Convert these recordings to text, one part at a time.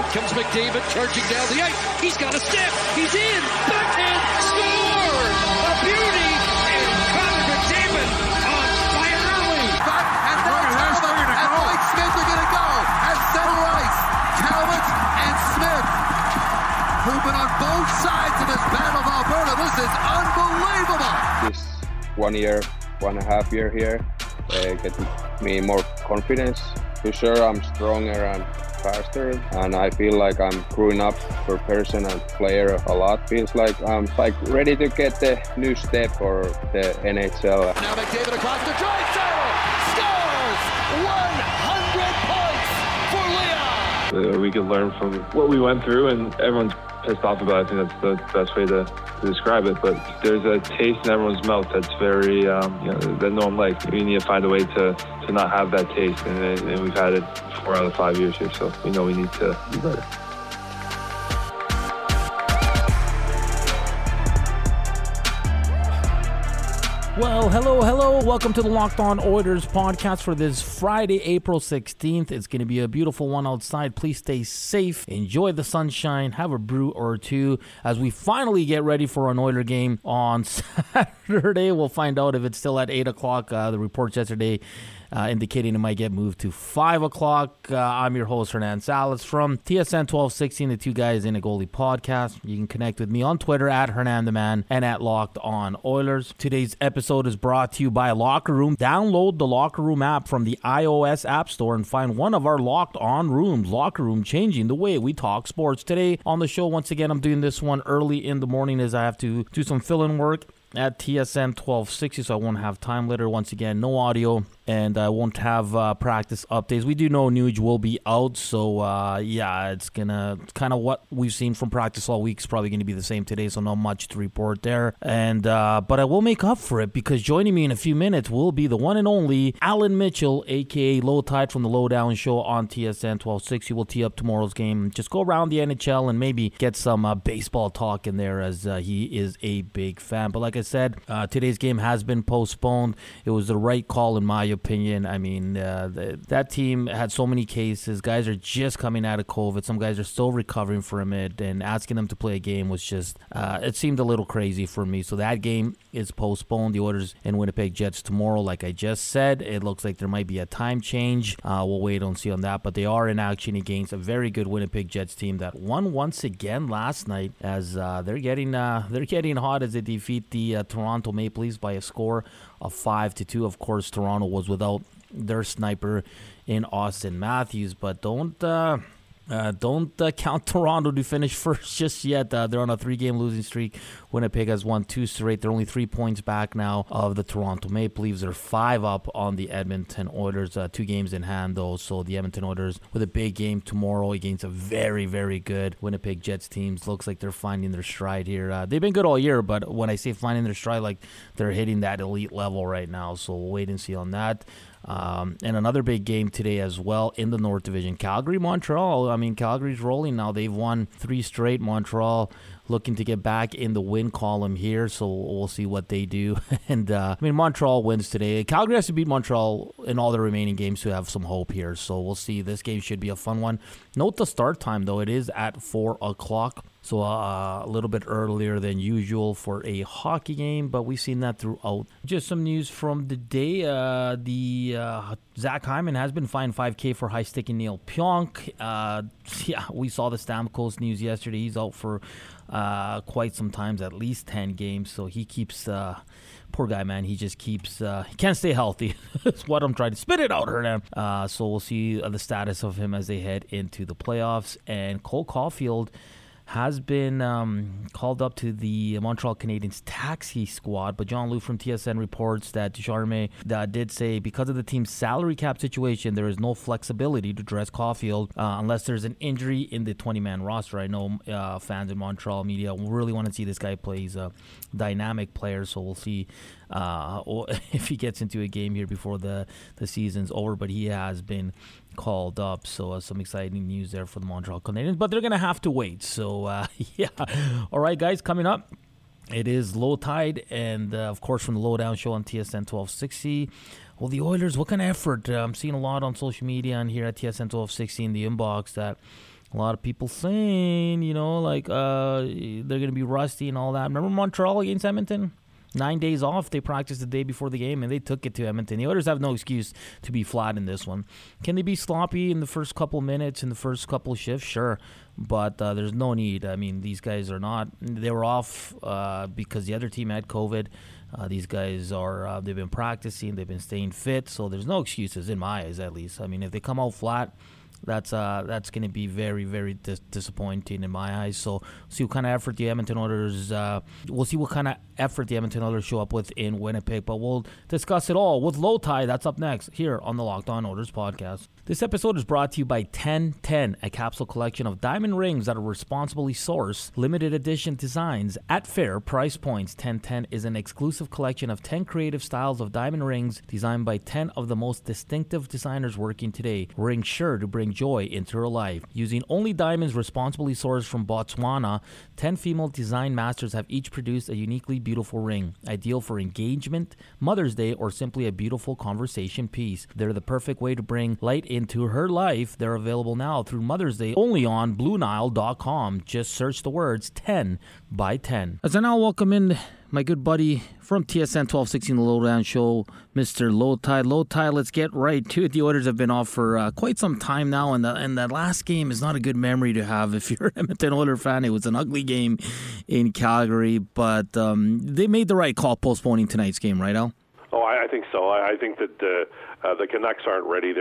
Comes McDavid charging down the ice. He's got a step. He's in. Backhand. Score. A beauty. And Connor McDavid on fire early. And now Talbot and Mike Smith are going to go at center ice. Talbot and Smith moving on both sides of this Battle of Alberta. This is unbelievable. This 1 year, 1.5 year here get me more confidence. For sure, I'm stronger and faster, and I feel like I'm growing up for person and player a lot. Feels like I'm ready to get the new step for the NHL. Now McDavid across the Draisaitl scores 100 points for Leon. We could learn from what we went through, and everyone's pissed off about it. I think that's the best way to describe it. But there's a taste in everyone's mouth that's very, that no one likes. We need to find a way to not have that taste, and we've had it 4 out of 5 years here, so we know we need to do better. Well, hello. Welcome to the Locked On Oilers podcast for this Friday, April 16th. It's going to be a beautiful one outside. Please stay safe. Enjoy the sunshine. Have a brew or two as we finally get ready for an Oiler game on Saturday. We'll find out if it's still at 8 o'clock. The reports yesterday indicating it might get moved to 5 o'clock. I'm your host, Hernan Salas from TSN 1216, the Two Guys in a Goalie podcast. You can connect with me on Twitter at Hernan the Man and at Locked On Oilers. Today's episode is brought to you by Locker Room. Download the Locker Room app from the iOS App Store and find one of our Locked On rooms. Locker Room, changing the way we talk sports. Today on the show, once again, I'm doing this one early in the morning as I have to do some fill-in work at TSN 1260, so I won't have time later. Once again, no audio, and I won't have practice updates. We do know Nuge will be out, so it's gonna kind of what we've seen from practice all week is probably going to be the same today, so not much to report there. And but I will make up for it, because joining me in a few minutes will be the one and only Alan Mitchell, aka Low Tide from the Lowdown Show on TSN 1260. We'll tee up tomorrow's game, just go around the NHL and maybe get some baseball talk in there, as he is a big fan. But like I said, today's game has been postponed. It was the right call in my opinion. I mean, that team had so many cases. Guys are just coming out of COVID. Some guys are still recovering from it, and asking them to play a game was just, it seemed a little crazy for me. So that game is postponed. The Oilers and Winnipeg Jets tomorrow, like I just said. It looks like there might be a time change. We'll wait and see on that, but they are in action against a very good Winnipeg Jets team that won once again last night, as they're getting hot as they defeat the Toronto Maple Leafs by a score of 5-2. Of course, Toronto was without their sniper in Austin Matthews, but don't count Toronto to finish first just yet. They're on a 3-game losing streak. Winnipeg has won 2 straight. They're only 3 points back now of the Toronto Maple Leafs. They're 5 up on the Edmonton Oilers, 2 games in hand though. So the Edmonton Oilers with a big game tomorrow against a very, very good Winnipeg Jets team. Looks like they're finding their stride here. They've been good all year, but when I say finding their stride, like they're hitting that elite level right now. So we'll wait and see on that. And another big game today as well in the North Division. Calgary-Montreal. I mean, Calgary's rolling now. They've won 3 straight. Montreal looking to get back in the win column here, so we'll see what they do. And, Montreal wins today. Calgary has to beat Montreal in all the remaining games to have some hope here, so we'll see. This game should be a fun one. Note the start time, though. It is at 4 o'clock. So a little bit earlier than usual for a hockey game, but we've seen that throughout. Just some news from the day. Zach Hyman has been fined $5,000 for high-sticking Neil Pionk. We saw the Stamkos news yesterday. He's out for quite some times, at least 10 games. So he keeps... poor guy, man. He just keeps... he can't stay healthy. That's what I'm trying to spit it out, Hernan. So we'll see the status of him as they head into the playoffs. And Cole Caulfield has been called up to the Montreal Canadiens taxi squad, but John Lou from TSN reports that Ducharme did say because of the team's salary cap situation, there is no flexibility to dress Caulfield unless there's an injury in the 20-man roster. I know fans in Montreal media really want to see this guy play. He's a dynamic player, so we'll see if he gets into a game here before the season's over, but he has been called up, so some exciting news there for the Montreal Canadiens, but they're going to have to wait, so all right, guys, coming up, it is Low Tide, and of course from the Lowdown Show on TSN 1260. Well, the Oilers, what kind of effort? I'm seeing a lot on social media and here at TSN 1260 in the inbox that A lot of people saying, they're going to be rusty and all that. Remember Montreal against Edmonton? 9 days off. They practiced the day before the game, and they took it to Edmonton. The Oilers have no excuse to be flat in this one. Can they be sloppy in the first couple minutes, in the first couple shifts? Sure, but there's no need. I mean, these guys are not. They were off because the other team had COVID. These guys are. They've been practicing. They've been staying fit. So there's no excuses in my eyes, at least. I mean, if they come out flat, that's going to be very, very disappointing in my eyes. So see what kind of effort the Edmonton Oilers. We'll see what kind of effort the Edmonton Oilers show up with in Winnipeg. But we'll discuss it all with Low Tide. That's up next here on the Locked On Oilers podcast. This episode is brought to you by 1010, a capsule collection of diamond rings that are responsibly sourced, limited edition designs at fair price points. 1010 is an exclusive collection of 10 creative styles of diamond rings designed by 10 of the most distinctive designers working today. Rings sure to bring joy into her life. Using only diamonds responsibly sourced from Botswana, 10 female design masters have each produced a uniquely beautiful ring, ideal for engagement, Mother's Day, or simply a beautiful conversation piece. They're the perfect way to bring light into her life. They're available now through Mother's Day only on BlueNile.com. Just search the words 10 by 10. As I now welcome in my good buddy from TSN 1216, the Lowdown Show, Mr. Low Tide. Low Tide, let's get right to it. The Oilers have been off for quite some time now, and that last game is not a good memory to have if you're an Edmonton Oilers fan. It was an ugly game in Calgary, but they made the right call postponing tonight's game, right, Al? Oh, I think so. I think that the Canucks aren't ready.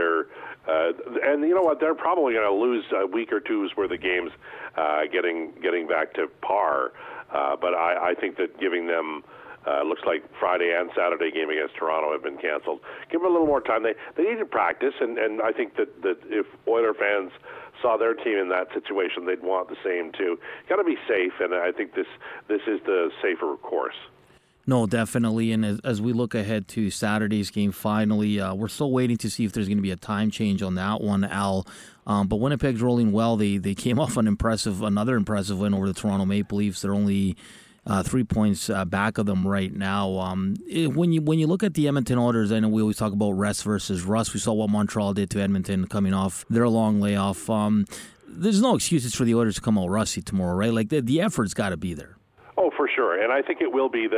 And you know what? They're probably going to lose a week or two's worth of games getting back to par. But I think that giving them looks like Friday and Saturday game against Toronto have been canceled. Give them a little more time. They need to practice, and I think that if Oiler fans saw their team in that situation, they'd want the same too. Got to be safe, and I think this is the safer course. No, definitely. And as we look ahead to Saturday's game, finally, we're still waiting to see if there's going to be a time change on that one, Al. But Winnipeg's rolling well. They came off another impressive win over the Toronto Maple Leafs. They're only 3 points back of them right now. When you look at the Edmonton Oilers, I know we always talk about rest versus rust. We saw what Montreal did to Edmonton coming off their long layoff. There's no excuses for the Oilers to come out rusty tomorrow, right? Like the effort's got to be there. Oh, for sure, and I think it will be.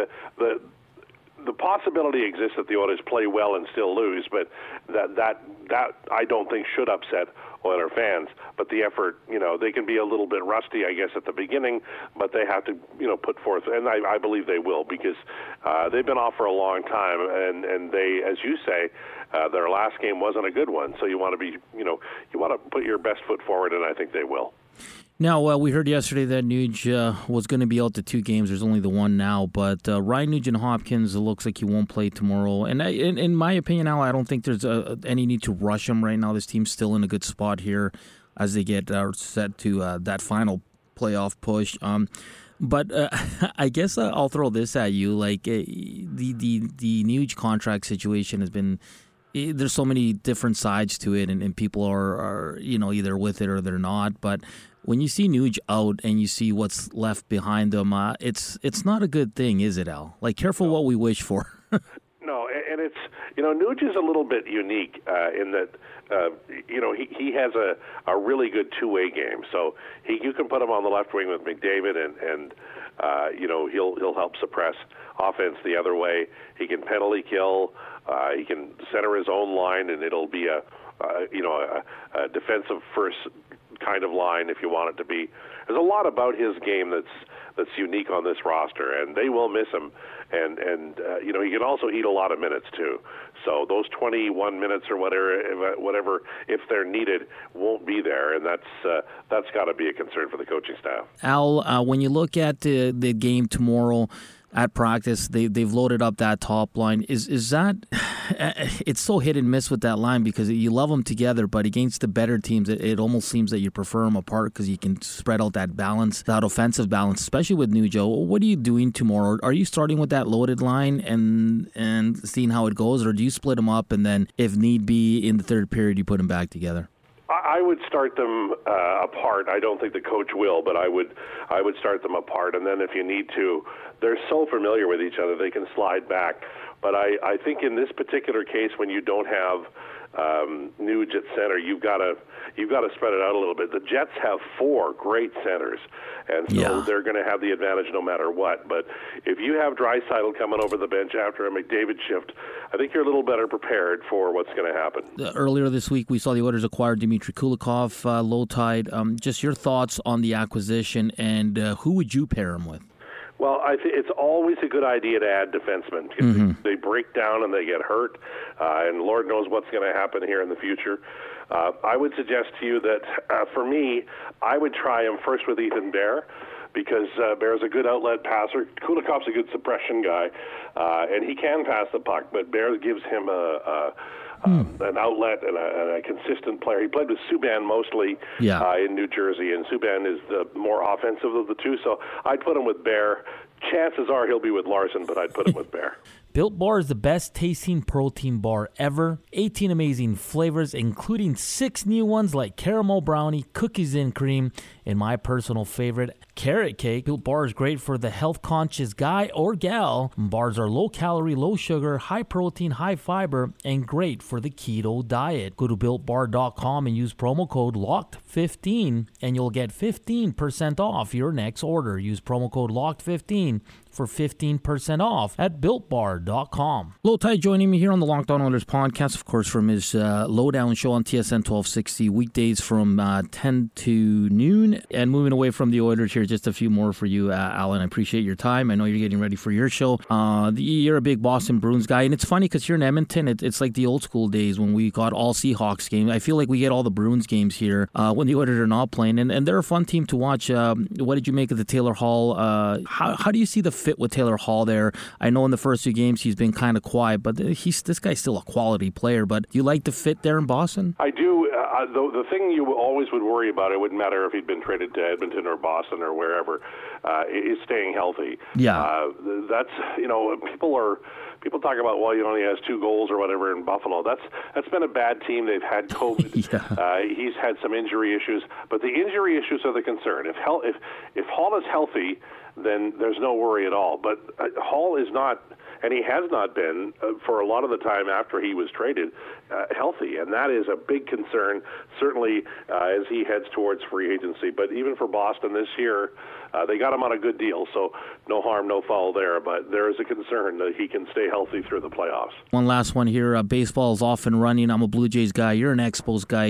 The possibility exists that the Oilers play well and still lose, but that I don't think should upset Oiler fans. But the effort, they can be a little bit rusty, I guess, at the beginning, but they have to, put forth, and I believe they will, because they've been off for a long time, and they, as you say, their last game wasn't a good one. So you want to be, you want to put your best foot forward, and I think they will. Now, we heard yesterday that Nuge was going to be out to 2 games. There's only the one now. But Ryan Nugent-Hopkins, it looks like he won't play tomorrow. And in my opinion, Al, I don't think there's any need to rush him right now. This team's still in a good spot here as they get set to that final playoff push. But I guess I'll throw this at you. Like the Nuge contract situation has been... There's so many different sides to it, and people are either with it or they're not. But when you see Nuge out and you see what's left behind them, it's not a good thing, is it, Al? Like, careful what we wish for. No, and it's Nuge is a little bit unique in that he has a really good two-way game. So you can put him on the left wing with McDavid, and he'll help suppress offense the other way. He can penalty kill. He can center his own line, and it'll be a defensive first kind of line if you want it to be. There's a lot about his game that's unique on this roster, and they will miss him. And he can also eat a lot of minutes too. So those 21 minutes or whatever, if they're needed, won't be there, and that's got to be a concern for the coaching staff. Al, when you look at the game tomorrow at practice, they've loaded up that top line. Is that it's so hit and miss with that line because you love them together, but against the better teams, it almost seems that you prefer them apart because you can spread out that balance, that offensive balance, especially with Nuge. What are you doing tomorrow? Are you starting with that loaded line and seeing how it goes, or do you split them up and then, if need be, in the third period, you put them back together? I would start them apart. I don't think the coach will, but I would start them apart. And then if you need to, they're so familiar with each other, they can slide back. But I think in this particular case, when you don't have Nuge at center, you've got to spread it out a little bit. The Jets have 4 great centers, and so they're going to have the advantage no matter what. But if you have Draisaitl coming over the bench after a McDavid shift, I think you're a little better prepared for what's going to happen. Earlier this week, we saw the Oilers acquire Dmitry Kulikov, low tide. Just your thoughts on the acquisition, and who would you pair him with? Well, I think it's always a good idea to add defensemen because they break down and they get hurt, and Lord knows what's going to happen here in the future. I would suggest to you that, for me, I would try him first with Ethan Bear because Bear's a good outlet passer. Kulikov's a good suppression guy, and he can pass the puck, but Bear gives him an outlet and a consistent player. He played with Subban mostly in New Jersey, and Subban is the more offensive of the two, so I'd put him with Bear. Chances are he'll be with Larson, but I'd put him with Bear. Built Bar is the best tasting protein bar ever. 18 amazing flavors, including 6 new ones like caramel brownie, cookies and cream, and my personal favorite, carrot cake. Built Bar is great for the health-conscious guy or gal. Bars are low-calorie, low-sugar, high-protein, high-fiber, and great for the keto diet. Go to BuiltBar.com and use promo code LOCKED15, and you'll get 15% off your next order. Use promo code LOCKED15 for 15% off at BuiltBar.com. Low Tide joining me here on the Locked On Oilers podcast, of course, from his Lowdown show on TSN 1260, weekdays from 10 to noon. And moving away from the Oilers here, just a few more for you, Alan. I appreciate your time. I know you're getting ready for your show. You're a big Boston Bruins guy, and it's funny because you're in Edmonton. It's like the old school days when we got all Seahawks games. I feel like we get all the Bruins games here when the Oilers are not playing, and they're a fun team to watch. What did you make of the Taylor Hall? How do you see the fit with Taylor Hall there? I know in the first 2 games he's been kind of quiet, but this guy's still a quality player. But do you like the fit there in Boston? I do. The thing you always would worry about, it wouldn't matter if he'd been traded to Edmonton or Boston or wherever, is staying healthy. Yeah. That's, people talk about, well, he only has 2 goals or whatever in Buffalo. That's been a bad team. They've had COVID. He's had some injury issues, but the injury issues are the concern. If Hall is healthy, then there's no worry at all. But Hall is not, and he has not been for a lot of the time after he was traded, healthy, and that is a big concern, certainly as he heads towards free agency. But even for Boston this year, they got him on a good deal, so no harm, no foul there. But there is a concern that he can stay healthy through the playoffs. One last one here. Baseball is off and running. I'm a Blue Jays guy. You're an Expos guy.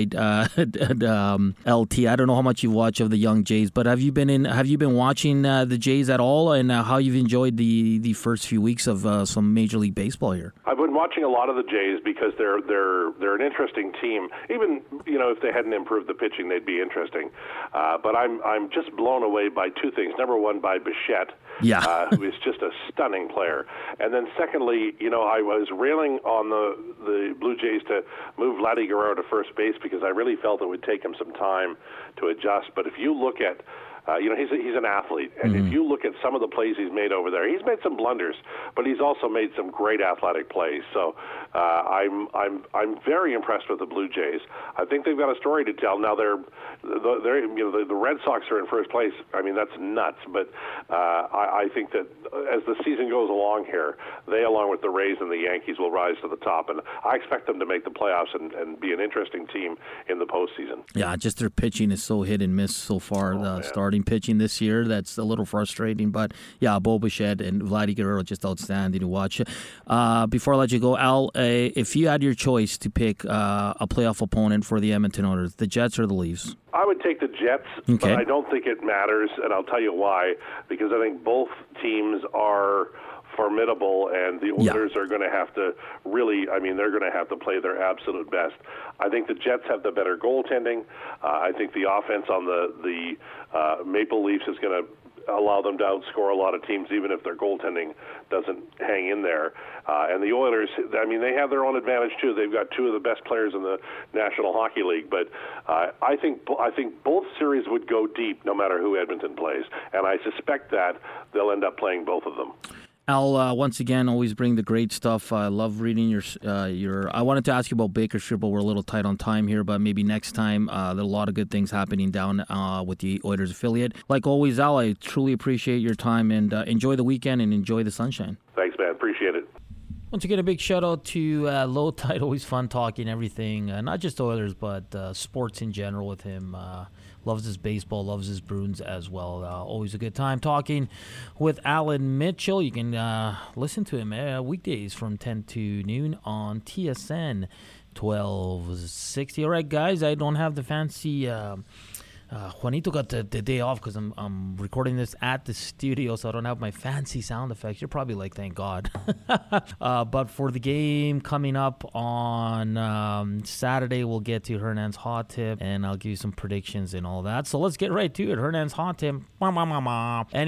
LT. I don't know how much you watch of the young Jays, but have you been watching the Jays at all, and how you've enjoyed the first few weeks of some Major League Baseball here? I've been watching a lot of the Jays because they're an interesting team. Even if they hadn't improved the pitching, they'd be interesting. But I'm just blown away by 2 things. Number one, by Bichette, who is just a stunning player. And then secondly, I was railing on the Blue Jays to move Vladdy Guerrero to first base because I really felt it would take him some time to adjust. But if you look at he's an athlete, and if you look at some of the plays he's made over there, he's made some blunders, but he's also made some great athletic plays. So I'm very impressed with the Blue Jays. I think they've got a story to tell. Now the Red Sox are in first place. I mean, that's nuts. But I think that as the season goes along here, they, along with the Rays and the Yankees, will rise to the top, and I expect them to make the playoffs and be an interesting team in the postseason. Yeah, just their pitching is so hit and miss so far. Starting pitching this year, that's a little frustrating. But yeah, Bo Bichette and Vladdy Guerrero just outstanding to watch. Before I let you go, Al, if you had your choice to pick a playoff opponent for the Edmonton Oilers, the Jets or the Leafs? I would take the Jets, but I don't think it matters, and I'll tell you why. Because I think both teams are formidable, and the Oilers are going to have to they're going to have to play their absolute best. I think the Jets have the better goaltending. I think the offense on the Maple Leafs is going to allow them to outscore a lot of teams, even if their goaltending doesn't hang in there. And the Oilers, they have their own advantage too. They've got 2 of the best players in the National Hockey League. But I think both series would go deep no matter who Edmonton plays, and I suspect that they'll end up playing both of them. Al, once again, always bring the great stuff. I love reading your. I wanted to ask you about Bakersfield, but we're a little tight on time here. But maybe next time, there are a lot of good things happening down with the Oilers affiliate. Like always, Al, I truly appreciate your time, and enjoy the weekend and enjoy the sunshine. Thanks, man. Appreciate it. Once again, a big shout out to Low Tide. Always fun talking everything, not just Oilers, but sports in general with him. Loves his baseball, loves his Bruins as well. Always a good time talking with Alan Mitchell. You can listen to him weekdays from 10 to noon on TSN 1260. All right, guys, I don't have the fancy... Juanito got the day off because I'm recording this at the studio, so I don't have my fancy sound effects. You're probably like, thank God. But for the game coming up on Saturday, we'll get to Hernan's Hot Tip, and I'll give you some predictions and all that. So let's get right to it. Hernan's Hot Tip. And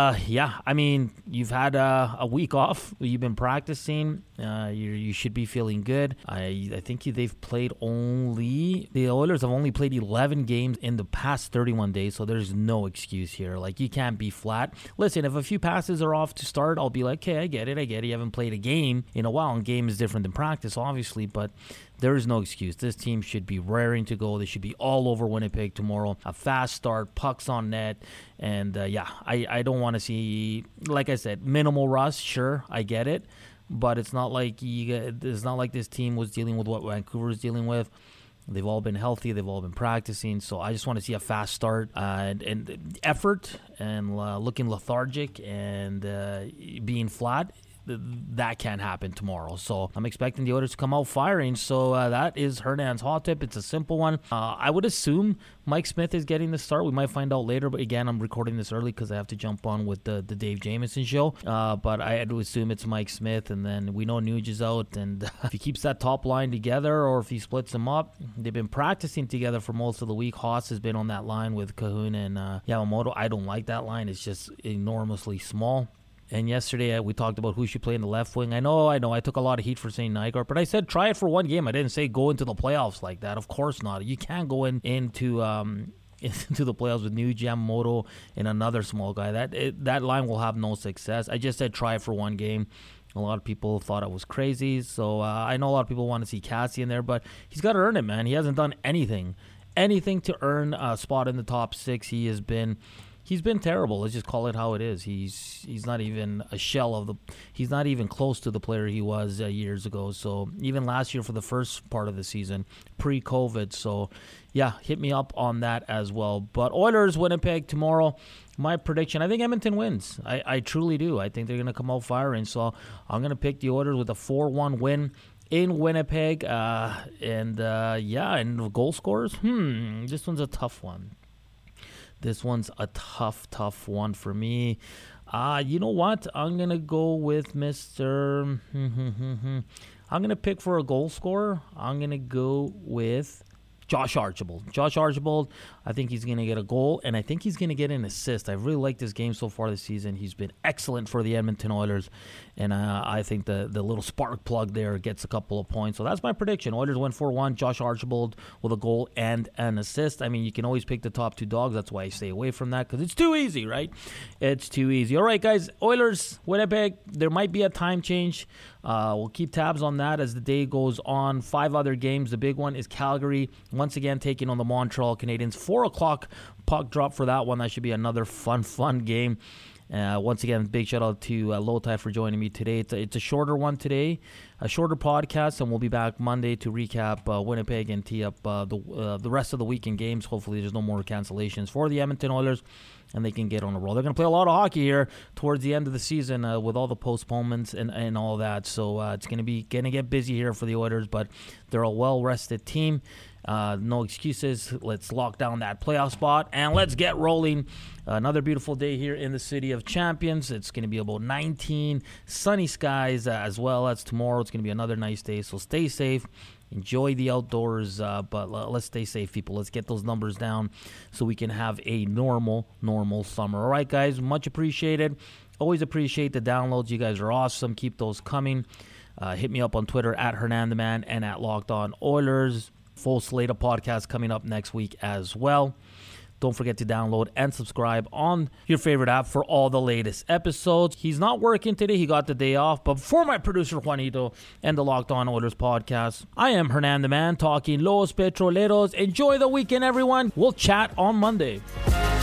I mean, you've had a week off. You've been practicing. You should be feeling good. I think the Oilers have only played 11 games in the past 31 days, so there's no excuse here. Like, you can't be flat. Listen, if a few passes are off to start, I'll be like, okay, I get it. You haven't played a game in a while, and game is different than practice, obviously, but there is no excuse. This team should be raring to go. They should be all over Winnipeg tomorrow. A fast start, pucks on net, and I don't want to see, like I said, minimal rust. Sure, I get it, but it's not like this team was dealing with what Vancouver was dealing with. They've all been healthy. They've all been practicing. So I just want to see a fast start and effort and looking lethargic and being flat. That can't happen tomorrow. So I'm expecting the Oilers to come out firing. So that is Hernan's Hot Tip. It's a simple one. I would assume Mike Smith is getting the start. We might find out later. But again, I'm recording this early because I have to jump on with the Dave Jamieson show. But I had to assume it's Mike Smith. And then we know Nuge is out. And if he keeps that top line together or if he splits them up, they've been practicing together for most of the week. Haas has been on that line with Kahun and Yamamoto. I don't like that line. It's just enormously small. And yesterday we talked about who should play in the left wing. I know. I took a lot of heat for saying Nygaard, but I said try it for one game. I didn't say go into the playoffs like that. Of course not. You can't go into the playoffs with Nuge, Yamamoto, and another small guy. That line will have no success. I just said try it for one game. A lot of people thought I was crazy. So I know a lot of people want to see Cassie in there, but he's got to earn it, man. He hasn't done anything to earn a spot in the top six. He's been terrible. Let's just call it how it is. He's not even a shell of he's not even close to the player he was years ago. So even last year for the first part of the season, pre-COVID. So yeah, hit me up on that as well. But Oilers, Winnipeg tomorrow. My prediction, I think Edmonton wins. I truly do. I think they're going to come out firing. So I'm going to pick the Oilers with a 4-1 win in Winnipeg. And goal scorers. This one's a tough one. This one's a tough one for me. You know what? I'm going to go with Mr. I'm going to pick for a goal scorer. I'm going to go with Josh Archibald. Josh Archibald, I think he's going to get a goal, and I think he's going to get an assist. I really like this game so far this season. He's been excellent for the Edmonton Oilers, and I think the little spark plug there gets a couple of points. So that's my prediction. Oilers win 4-1. Josh Archibald with a goal and an assist. I mean, you can always pick the top two dogs. That's why I stay away from that, because it's too easy, right? It's too easy. All right, guys, Oilers, Winnipeg, there might be a time change. We'll keep tabs on that as the day goes on. 5 other games. The big one is Calgary, once again taking on the Montreal Canadiens. 4 o'clock puck drop for that one. That should be another fun game. Once again, big shout out to Low Tide for joining me today. It's a shorter one today, a shorter podcast, and we'll be back Monday to recap Winnipeg and tee up the rest of the weekend games. Hopefully there's no more cancellations for the Edmonton Oilers, and they can get on a roll. They're going to play a lot of hockey here towards the end of the season with all the postponements and all that. So it's going to get busy here for the Oilers, but they're a well-rested team. No excuses. Let's lock down that playoff spot, and let's get rolling. Another beautiful day here in the City of Champions. It's going to be about 19 sunny skies as well as tomorrow. It's going to be another nice day, so stay safe. Enjoy the outdoors, but let's stay safe, people. Let's get those numbers down so we can have a normal summer. All right, guys, much appreciated. Always appreciate the downloads. You guys are awesome. Keep those coming. Hit me up on Twitter at HernanTheMan and at Locked On Oilers. Full slate of podcasts coming up next week as well. Don't forget to download and subscribe on your favorite app for all the latest episodes. He's not working today. He got the day off. But for my producer, Juanito, and the Locked On Oilers podcast, I am Hernan the Man talking Los Petroleros. Enjoy the weekend, everyone. We'll chat on Monday.